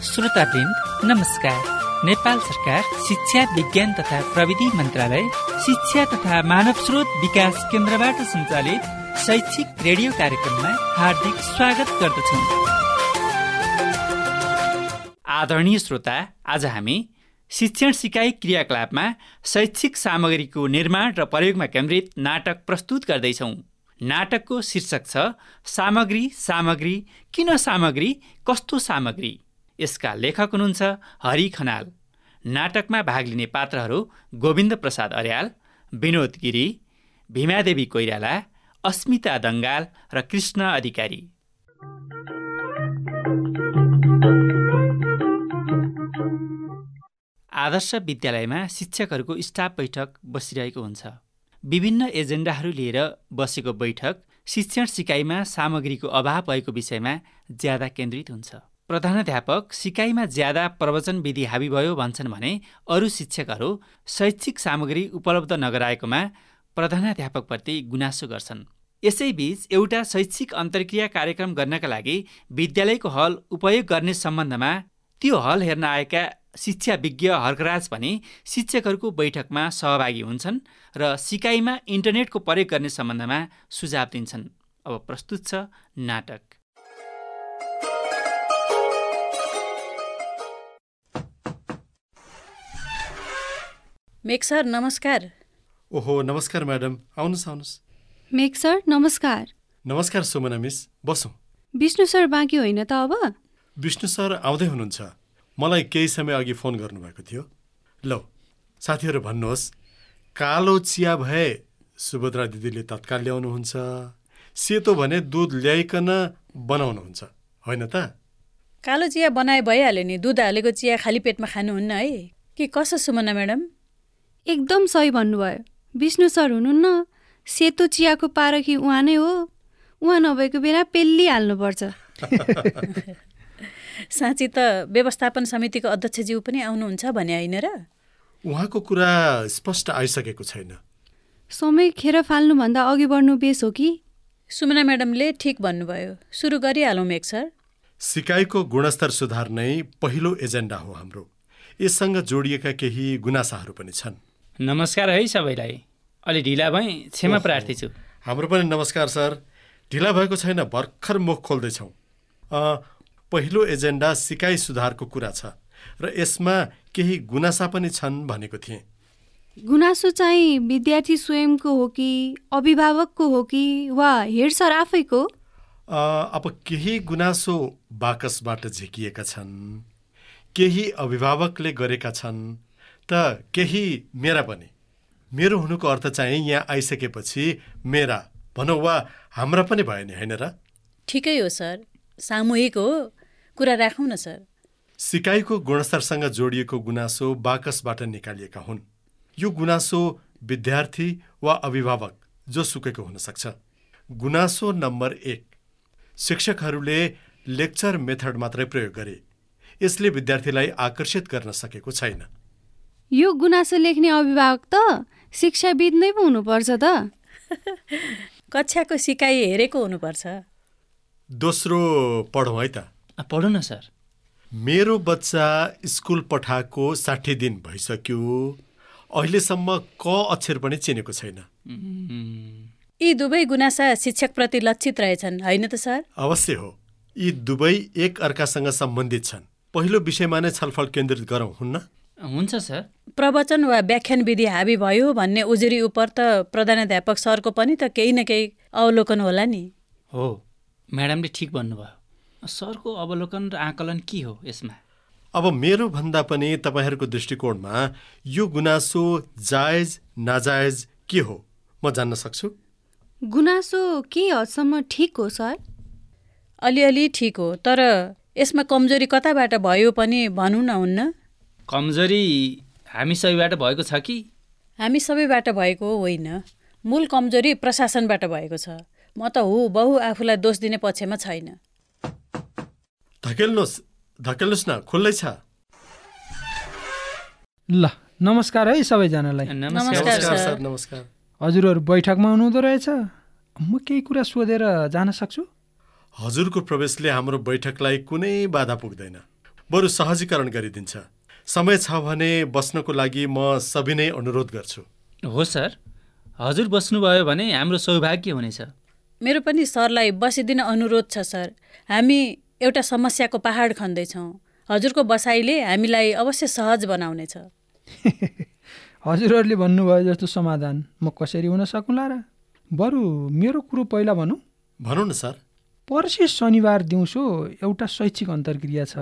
श्रोतावृन्द नमस्कार। नेपाल सरकार शिक्षा विज्ञान तथा प्रविधि मन्त्रालय शिक्षा तथा मानव स्रोत विकास केन्द्रबाट सञ्चालित शैक्षिक रेडियो कार्यक्रममा हार्दिक स्वागत गर्दछौँ। आदरणीय श्रोता, आज हामी शिक्षण सिकाइ क्रियाकलापमा शैक्षिक सामग्रीको निर्माण र प्रयोगमा केन्द्रित नाटक प्रस्तुत गर्दैछौँ। नाटकको शीर्षक छ सामग्री सामग्री किन सामग्री कस्तो सामग्री। यसका लेखक हुनुहुन्छ हरि खनाल। नाटकमा भाग लिने पात्रहरू गोविन्द प्रसाद अर्याल, विनोद गिरी, भीमादेवी कोइराला, अस्मिता दङ्गाल र कृष्ण अधिकारी। आदर्श विद्यालयमा शिक्षकहरूको स्टाफ बैठक बसिरहेको हुन्छ। विभिन्न एजेन्डाहरू लिएर बसेको बैठक शिक्षण सिकाइमा सामग्रीको अभाव भएको विषयमा ज्यादा केन्द्रित हुन्छ। प्रधानाध्यापक सिकाइमा ज्यादा प्रवचन विधि हावी भयो भन्छन् भने अरू शिक्षकहरू शैक्षिक सामग्री उपलब्ध नगराएकोमा प्रधानाध्यापकप्रति गुनासो गर्छन्। यसैबीच एउटा शैक्षिक अन्तर्क्रिया कार्यक्रम गर्नका लागि विद्यालयको हल उपयोग गर्ने सम्बन्धमा त्यो हल हेर्न आएका शिक्षा विज्ञ हर्कराज पनि शिक्षकहरूको बैठकमा सहभागी हुन्छन् र सिकाइमा इन्टरनेटको प्रयोग गर्ने सम्बन्धमा सुझाव दिन्छन्। अब प्रस्तुत छ नाटक। मेघ सर नमस्कार। ओहो नमस्कार म्याडम, आउनुहोस् आउनुहोस्। मेघ सर नमस्कार। नमस्कार सुमना मिस, बसौँ। विष्णु सर बाँकी होइन त अब? विष्णु सर आउँदै हुनुहुन्छ। मलाई केही समय अघि फोन गर्नुभएको थियो। ल साथीहरू भन्नुहोस्, कालो चिया भए सुभद्रा दिदीले तत्काल ल्याउनुहुन्छ, सेतो भने दुध ल्याइकन बनाउनुहुन्छ, होइन त? कालो चिया बनाए भइहाल्यो नि, दुध हालेको चिया खाली पेटमा खानुहुन्न है कि कसो सुमना म्याडम? एकदम सही भन्नुभयो। विष्णु सर हुनुहुन्न, सेतो चियाको पारखी उहाँ नै हो। उहाँ नभएको बेला पेल्ली हाल्नुपर्छ। साँच्ची त व्यवस्थापन समितिको अध्यक्षज्यू पनि आउनुहुन्छ भने होइन र? उहाँको कुरा स्पष्ट आइसकेको छैन। समय खेर फाल्नुभन्दा अघि बढ्नु बेस हो कि? सुमना म्याडमले ठिक भन्नुभयो। सुरु गरिहालौँ मेघ सर। सिकाइको गुणस्तर सुधार नै पहिलो एजेन्डा हो हाम्रो। यससँग जोडिएका केही गुनासाहरू पनि छन्। नमस्कार है सबैलाई। अलि ढिला भएँ, क्षमा प्रार्थी छु। हाम्रो पनि नमस्कार सर। ढिला भएको छैन, भर्खर मुख खोल्दैछौँ। पहिलो एजेन्डा सिकाइ सुधारको कुरा छ र यसमा केही गुनासा पनि छन् भनेको थिएँ। गुनासो चाहिँ विद्यार्थी स्वयंको हो कि अभिभावकको हो कि वा हेड सर आफैको? अब केही गुनासो बाकसबाट झिकिएका छन्, केही अभिभावकले गरेका छन् त केही मेरा पनि। मेरो हुनुको अर्थ चाहिँ यहाँ आइसकेपछि मेरा भनौँ वा हाम्रा पनि भयो नि, होइन र? ठिकै हो सर, सामूहिक हो। कुरा राखौँ न सर। सिकाइको गुणस्तरसँग जोडिएको गुनासो बाकसबाट निकालिएका हुन्। यो गुनासो विद्यार्थी वा अभिभावक जोसुकैको हुन सक्छ। गुनासो नम्बर 1, शिक्षकहरूले लेक्चर मेथड मात्रै प्रयोग गरे। यसले विद्यार्थीलाई आकर्षित गर्न सकेको छैन। यो गुनासो लेख्ने अभिभावक त शिक्षाविद नै पो हुनुपर्छ त। कक्षाको सिकाइ हेरेको हुनुपर्छ। दोस्रो पढौँ है त। पढौँ न सर। मेरो बच्चा स्कुल पठाएको 60 दिन भइसक्यो, अहिलेसम्म क अक्षर पनि चिनेको छैन। यी दुवै गुनासा शिक्षकप्रति लक्षित रहेछन्, होइन त सर? अवश्य हो। यी दुवै एक अर्कासँग सम्बन्धित छन्। पहिलो विषयमा नै छलफल केन्द्रित गरौँ, हुन्न? हुन्छ सर। प्रवचन वा व्याख्यान विधि हावी भयो भन्ने उजुरी उप त प्रधानाध्यापक सरको पनि त केही न केही अवलोकन होला नि। हो, म्याडमले ठिक भन्नुभयो। सरको अवलोकन र आकलन के हो यसमा? अब मेरो भन्दा पनि तपाईँहरूको दृष्टिकोणमा यो गुनासो जायज नाजायज के हो म जान्न सक्छु? गुनासो के हदसम्म ठिक हो सर? अलिअलि ठिक हो, तर यसमा कमजोरी कताबाट भयो पनि भनौँ न, हुन्न? कमजोरी हामी सबैबाट भएको छ कि? हामी सबैबाट भएको होइन। मूल कमजोरी प्रशासनबाट भएको छ। म त बहु आफूलाई दोष दिने पक्षमा छैन। धकेल्नुहोस् न, खुल्लै छ। ल नमस्कार है सबैजनालाई। नमस्कार सर। नमस्कार। हजुरहरू बैठकमा हुनुहुँदो रहेछ। म केही कुरा सोधेर जान सक्छु? हजुरको प्रवेशले हाम्रो बैठकलाई कुनै बाधा पुग्दैन। बरु सहजीकरण गरिदिन्छ। समय छ भने बस्नको लागि म सविनय अनुरोध गर्छु। हो सर, हजुर बस्नुभयो भने हाम्रो सौभाग्य हुनेछ। मेरो पनि सरलाई बसिदिन अनुरोध छ सर। हामी एउटा समस्याको पहाड खन्दैछौँ। हजुरको बसाइले हामीलाई अवश्य सहज बनाउनेछ। हजुरहरूले भन्नुभयो जस्तो समाधान म कसरी हुन सकुँला र? बरु मेरो कुरो पहिला भनौँ। भनौँ न सर। पर्सि शनिबार दिउँसो एउटा शैक्षिक अन्तर्क्रिया छ।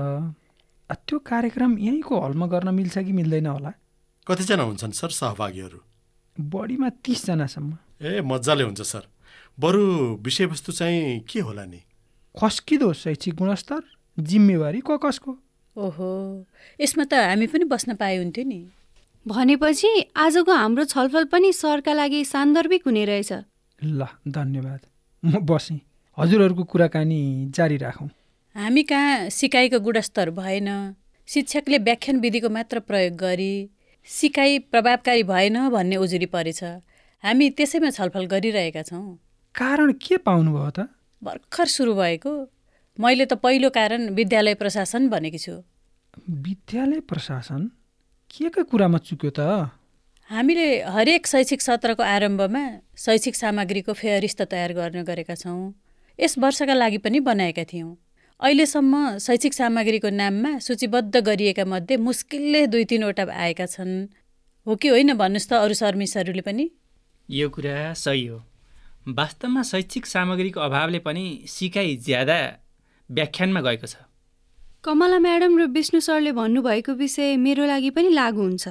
त्यो कार्यक्रम यहीँको हलमा गर्न मिल्छ कि मिल्दैन होला? कतिजना हुन्छन् सर सहभागीहरू? बढीमा 30 जनासम्म। ए मजाले हुन्छ सर। बरु विषयवस्तु चाहिँ के होला नि? खस्किदो शैक्षिक गुणस्तर, जिम्मेवारी कसको? ओहो, यसमा त हामी पनि बस्न पाए हुन्थ्यो नि। भनेपछि आजको हाम्रो छलफल पनि सरका लागि सान्दर्भिक हुने रहेछ। ल, धन्यवाद। म बसेँ। हजुरहरूको कुराकानी जारी राखौँ। हामी कहाँ सिकाइको गुणस्तर भएन, शिक्षकले व्याख्यान विधिको मात्र प्रयोग गरी सिकाइ प्रभावकारी भएन भन्ने उजुरी परेछ। हामी त्यसैमा छलफल गरिरहेका छौँ। कारण के पाउनुभयो त? भर्खर सुरु भएको। मैले त पहिलो कारण विद्यालय प्रशासन भनेकी छु। विद्यालय प्रशासन? के कुरामा चुक्यो त? हामीले हरेक शैक्षिक सत्रको आरम्भमा शैक्षिक सामग्रीको फेहरिस्त तयार गर्ने गरेका छौँ। यस वर्षका लागि पनि बनाएका थियौँ। अहिलेसम्म शैक्षिक सामग्रीको नाममा सूचीबद्ध गरिएका मध्ये मुस्किलले 2-3वटा आएका छन्। हो कि होइन भन्नुहोस् त अरू सरमिसहरूले पनि? यो कुरा सही हो। वास्तवमा शैक्षिक सामग्रीको अभावले पनि सिकाइ ज्यादा व्याख्यानमा गएको छ। कमला म्याडम र विष्णु सरले भन्नुभएको विषय मेरो लागि पनि लागु हुन्छ।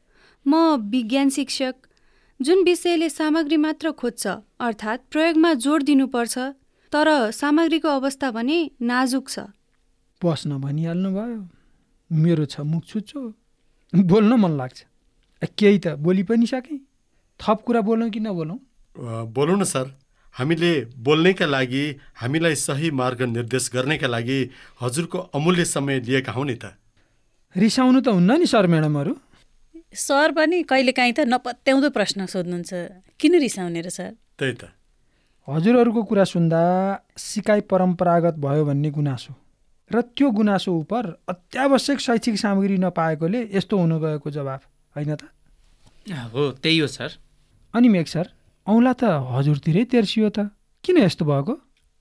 म विज्ञान शिक्षक, जुन विषयले सामग्री मात्र खोज्छ, अर्थात् प्रयोगमा जोड दिनुपर्छ, तर सामग्रीको अवस्था भने नाजुक छ। बस्न भनिहाल्नु भयो। मेरो छ मुख छुच्चो, बोल्न मन लाग्छ। केही त बोली पनि सकेँ। थप कुरा बोलौँ कि नबोलौँ? बोलौँ न सर। हामीले बोल्नेका लागि, हामीलाई सही मार्ग निर्देश गर्नेका लागि हजुरको अमूल्य समय लिएका हौँ नि त। रिसाउनु त हुन्न नि सर म्याडमहरू? सर पनि कहिलेकाहीँ त नपत्याउँदो प्रश्न सोध्नुहुन्छ। किन रिसाउने र सर? त्यही त। हजुरहरूको कुरा सुन्दा सिकाइ परम्परागत भयो भन्ने गुनासो र त्यो गुनासो उप अत्यावश्यक शैक्षिक सामग्री नपाएकोले यस्तो हुन गएको जवाफ होइन त? हो, त्यही हो सर। अनि मेघ सर, औँला त हजुरतिरै तेर्सियो त, किन यस्तो भएको?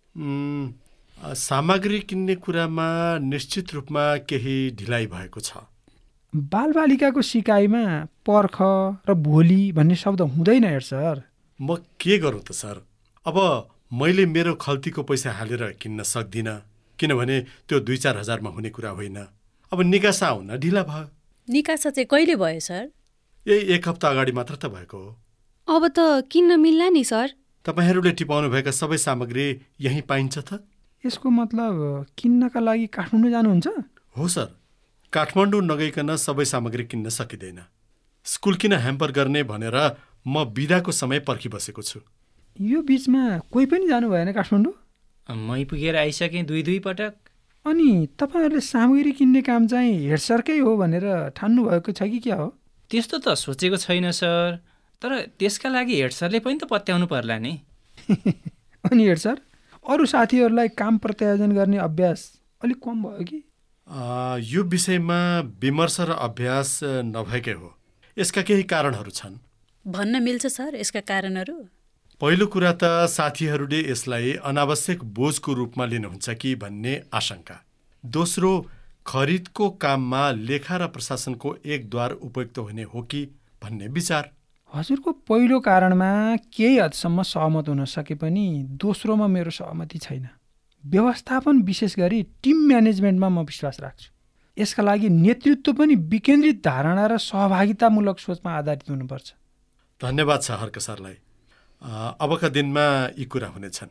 सामग्री किन्ने कुरामा निश्चित रूपमा केही ढिलाइ भएको छ। बालबालिकाको सिकाइमा पर्ख र भोलि भन्ने शब्द हुँदैन हेर सर। म के गरौँ त सर? अब मैले मेरो खल्तीको पैसा हालेर किन्न सक्दिनँ, किनभने त्यो 2-4 हजारमा हुने कुरा होइन। अब निकासा हुन ढिला भयो। निकासा चाहिँ कहिले भयो सर? यही 1 हप्ता अगाडि मात्र त भएको हो। अब त किन्न मिल्ला नि सर। तपाईँहरूले टिपाउनुभएका सबै सामग्री यहीँ पाइन्छ त? यसको मतलब किन्नका लागि काठमाडौँ जानुहुन्छ? हो सर। काठमाडौँ नगइकन सबै सामग्री किन्न सकिँदैन। स्कुल किन ह्याम्पर गर्ने भनेर म बिदाको समय पर्खिबसेको छु। यो बिचमा कोही पनि जानु भएन काठमाडौँ? मै पुगेर आइसकेँ 2-2 पटक। अनि तपाईँहरूले सामग्री किन्ने काम चाहिँ हेड सरकै हो भनेर ठान्नु भएको छ कि क्या हो? त्यस्तो त सोचेको छैन सर, तर त्यसका लागि हेड सरले पनि त पत्याउनु पर्ला नि। अनि हेड सर, अरू साथीहरूलाई काम प्रत्यायोजन गर्ने अभ्यास अलिक कम भयो कि? यो विषयमा विमर्श र अभ्यास नभएकै हो। यसका केही कारणहरू छन्। भन्न मिल्छ सर यसका कारणहरू? पहिलो कुरा त साथीहरूले यसलाई अनावश्यक बोझको रूपमा लिनुहुन्छ कि भन्ने आशंका। दोस्रो, खरिदको काममा लेखा र प्रशासनको एक द्वार उपयुक्त हुने हो कि भन्ने विचार। हजुरको पहिलो कारणमा केही हदसम्म सहमत हुन सके पनि दोस्रोमा मेरो सहमति छैन। व्यवस्थापन, विशेष गरी टिम म्यानेजमेन्टमा म विश्वास राख्छु। यसका लागि नेतृत्व पनि विकेन्द्रित धारणा र सहभागितामूलक सोचमा आधारित हुनुपर्छ। धन्यवाद छ हर्क सरलाई। अबका दिनमा यी कुरा हुनेछन्।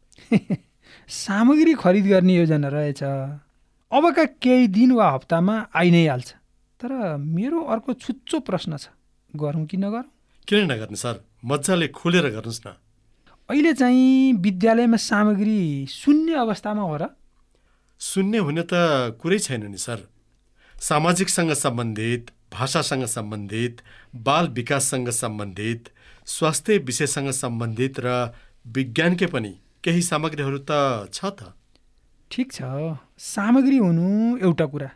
सामग्री खरिद गर्ने योजना रहेछ। अबका केही दिन वा हप्तामा आइ नै हाल्छ। तर मेरो अर्को छुच्चो प्रश्न छ, गरौँ कि नगरौँ? किन नगर्ने सर? मजाले खोलेर गर्नुहोस् न। अहिले चाहिँ विद्यालयमा सामग्री शून्य अवस्थामा हो र? शून्य हुने त कुरै छैन नि सर। सामाजिकसँग सम्बन्धित, भाषासँग सम्बन्धित, बाल विकाससँग सम्बन्धित, स्वास्थ्य विषयसँग सम्बन्धित र विज्ञानकै पनि केही सामग्रीहरू त छ त। ठिक छ, सामग्री हुनु एउटा कुरा,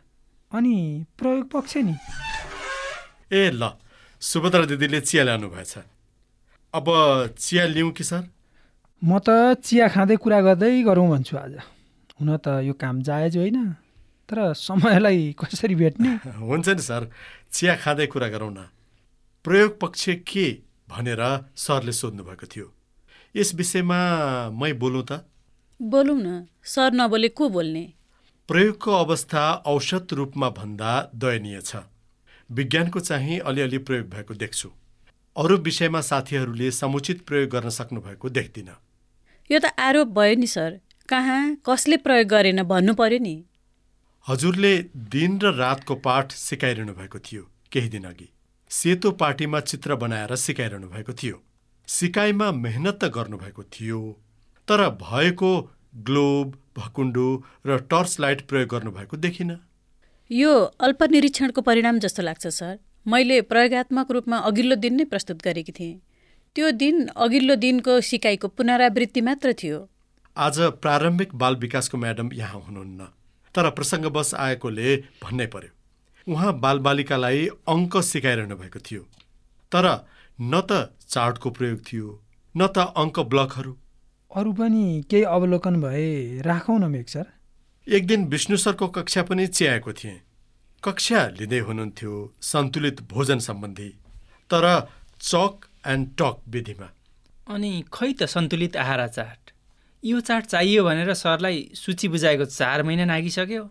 अनि प्रयोग पक्ष नि? ए ल, सुभद्रा दिदीले चिया ल्याउनु भएछ। अब चिया लिउँ कि सर? म त चिया खाँदै कुरा गर्दै गरौँ भन्छु आज। हुन त यो काम जायज होइन, तर समयलाई कसरी भेट्ने? हुन्छ नि सर, चिया खाँदै कुरा गरौँ न। प्रयोग पक्ष के भनेर सरले सोध्नु भएको थियो। यस विषयमा मै बोलौँ त? बोलौँ न, सर नबोले को बोल्ने? प्रयोगको अवस्था औसत रूपमा भन्दा दयनीय छ। विज्ञानको चाहिँ अलिअलि प्रयोग भएको देख्छु। अरू विषयमा साथीहरूले समुचित प्रयोग गर्न सक्नु भएको देख्दिनँ। यो त आरोप भयो नि सर। कहाँ कसले प्रयोग गरेन भन्नु पर्यो नि। हजुरले दिन र रातको पाठ सिकाइरहनु भएको थियो। केही दिन अघि सेतो पाटीमा चित्र बनाएर सिकाइरहनु भएको थियो। सिकाइमा मेहनत त गर्नुभएको थियो, तर भएको ग्लोब, भकुण्डो र टर्च लाइट प्रयोग गर्नुभएको देखिन। यो अल्पनिरीक्षणको परिणाम जस्तो लाग्छ सर। मैले प्रयोगात्मक रूपमा अघिल्लो दिन नै प्रस्तुत गरेकी थिएँ। त्यो दिन अघिल्लो दिनको सिकाइको पुनरावृत्ति मात्र थियो। आज प्रारम्भिक बाल विकासको म्याडम यहाँ हुनुहुन्न, तर प्रसङ्गवश आएकोले भन्नै पर्यो। उहाँ बालबालिकालाई अङ्क सिकाइरहनु भएको थियो, तर न त चार्टको प्रयोग थियो न त अङ्क ब्लकहरू। अरू पनि केही अवलोकन भए राखौँ न मेघ सर। एक दिन विष्णु सरको कक्षा पनि च्याएको थिएँ। कक्षा लिँदै हुनुहुन्थ्यो सन्तुलित भोजन सम्बन्धी, तर चक एन्ड टक विधिमा। अनि खै त सन्तुलित आहार चार्ट? यो चार्ट चाहियो भनेर सरलाई सूची बुझाएको 4 महिना नागिसक्यो।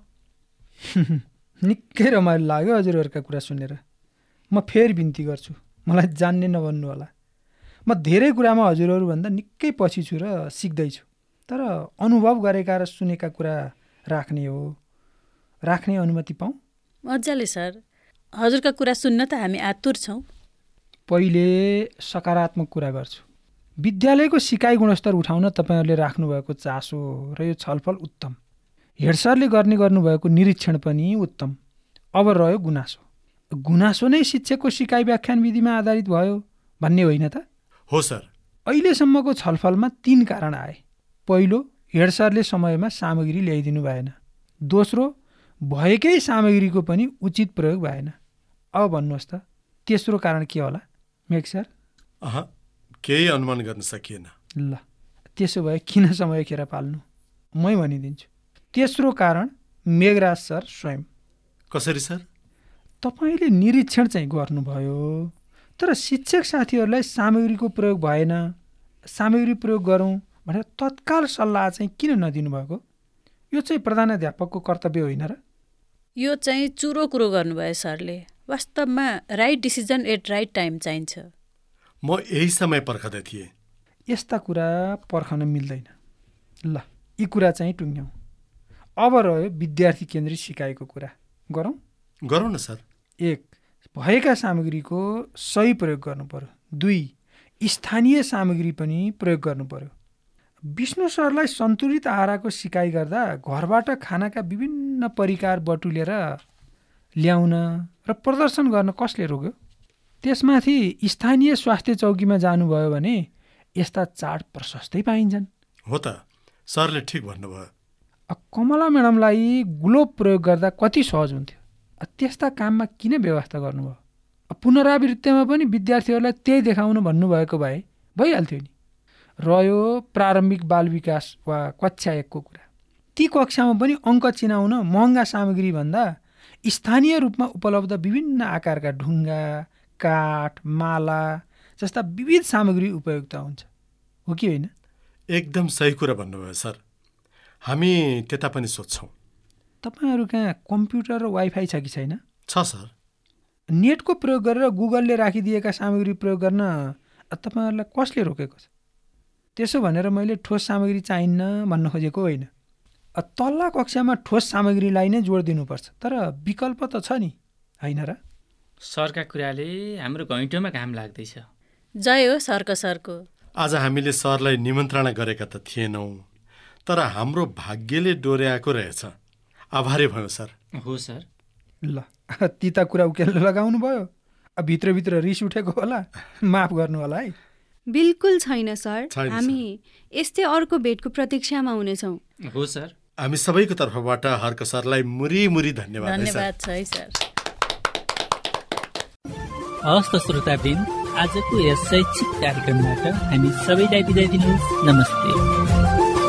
निकै रमाइलो लाग्यो हजुरहरूका कुरा सुनेर। म फेरि बिन्ती गर्छु, मलाई जान्ने नभन्नु होला। म धेरै कुरामा हजुरहरूभन्दा निकै पछि छु र सिक्दैछु, तर अनुभव गरेका र सुनेका कुरा राख्ने हो। राख्ने अनुमति पाऊँ? मजाले सर, हजुरका कुरा सुन्न त हामी आतुर छौँ। पहिले सकारात्मक कुरा गर्छु। विद्यालयको सिकाइ गुणस्तर उठाउन तपाईँहरूले राख्नुभएको चासो र यो छलफल उत्तम। हेड सरले गर्नुभएको निरीक्षण पनि उत्तम। अब रह्यो गुनासो। गुनासो नै शिक्षकको सिकाइ व्याख्यान विधिमा आधारित भयो भन्ने होइन त? हो सर। अहिलेसम्मको छलफलमा 3 कारण आए। पहिलो, हेड सरले समयमा सामग्री ल्याइदिनु भएन। दोस्रो, भएकै सामग्रीको पनि उचित प्रयोग भएन। अब भन्नुहोस् त तेस्रो कारण के होला मेघ सर? केही अनुमान गर्न सकिएन। ल, त्यसो भए किन समय खेर पाल्नु, मै भनिदिन्छु। तेस्रो कारण मेघराज सर स्वयं। कसरी सर? तपाईँले निरीक्षण चाहिँ गर्नुभयो, तर शिक्षक साथीहरूलाई सामग्रीको प्रयोग भएन, सामग्री प्रयोग गरौँ भनेर तत्काल सल्लाह चाहिँ किन नदिनु भएको? यो चाहिँ प्रधानाध्यापकको कर्तव्य होइन र? यो चाहिँ चुरो कुरो गर्नुभयो सरले। वास्तवमा right decision at right time चाहिन्छ। म यही समय पर्खदै थिएँ। यस्ता कुरा पर्खन मिल्दैन। ल, यी कुरा चाहिँ टुङ्ग्यौँ। अब रह्यो विद्यार्थी केन्द्रित सिकाइको कुरा। गरौँ न सर। 1, भएका सामग्रीको सही प्रयोग गर्नु पर्यो। 2, स्थानीय सामग्री पनि प्रयोग गर्नु पर्यो। विष्णु सरलाई सन्तुलित आहारको सिकाइ गर्दा घरबाट खानाका विभिन्न परिकार बटुलेर ल्याउन र प्रदर्शन गर्न कसले रोक्यो? त्यसमाथि स्थानीय स्वास्थ्य चौकीमा जानुभयो भने यस्ता चार्ट प्रशस्तै पाइन्छन्। हो त, सरले ठिक भन्नुभयो। कमला म्याडमलाई ग्लोब प्रयोग गर्दा कति सहज हुन्थ्यो, त्यस्ता काममा किन व्यवस्था गर्नुभयो? पुनरावृत्तिमा पनि विद्यार्थीहरूलाई त्यही देखाउनु भन्नुभएको भए भइहाल्थ्यो नि। रह्यो प्रारम्भिक बाल विकास वा कक्षा 1 को कुरा। ती कक्षामा पनि अङ्क चिनाउन महँगा सामग्री भन्दा स्थानीय रूपमा उपलब्ध विभिन्न आकारका ढुङ्गा, काठ, माला जस्ता विविध सामग्री उपयुक्त हुन्छ, हो कि होइन? एकदम सही कुरा भन्नुभयो सर। हामी त्यता पनि सोध्छौँ। तपाईँहरू कहाँ कम्प्युटर र वाइफाई छ कि छैन? छ सर। नेटको प्रयोग गरेर गुगलले राखिदिएका सामग्री प्रयोग गर्न तपाईँहरूलाई कसले रोकेको छ? त्यसो भनेर मैले ठोस सामग्री चाहिन्न भन्न खोजेको होइन। तल्ला कक्षामा ठोस सामग्रीलाई नै जोड दिनुपर्छ, तर विकल्प त छ नि, होइन र? सरका कुराले हाम्रो घैँटोमा घाम लाग्दैछ। जय हो सरको। आज हामीले सरलाई निमन्त्रणा गरेका त थिएनौँ, तर हाम्रो भाग्यले डोर्याएको रहेछ। आभारी भयो सर। हो सर। ल, तिता कुरा उकेल्न लगाउनु भयो। भित्रभित्र रिस उठेको होला, माफ गर्नु होला है। बिल्कुल छैन सर। हामी यस्तै अर्को भेटको प्रतीक्षामा हुनेछौँ। हो सर। हामी सबैको तर्फबाट हर्क सरलाई मुरी धन्यवाद है सर। धन्यवाद छ है सर। हवस् त श्रोतावृन्द, आजको यस शैक्षिक कार्यक्रमबाट हामी सबैलाई बिदा दिनुहोस्। नमस्ते।